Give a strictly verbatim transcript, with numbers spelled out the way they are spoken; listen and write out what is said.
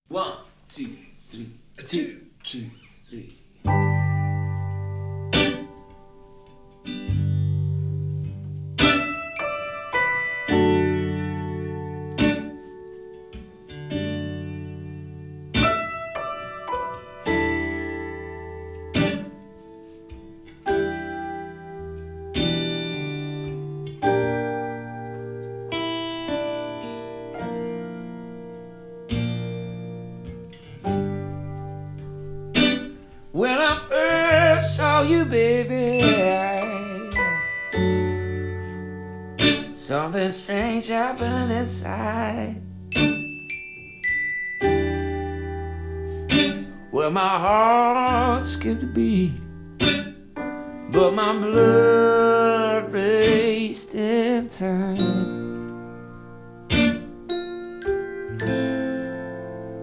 One, two, three, two, two, three. When I first saw you, baby, something strange happened inside. Well, my heart skipped a beat, but my blood raced in time.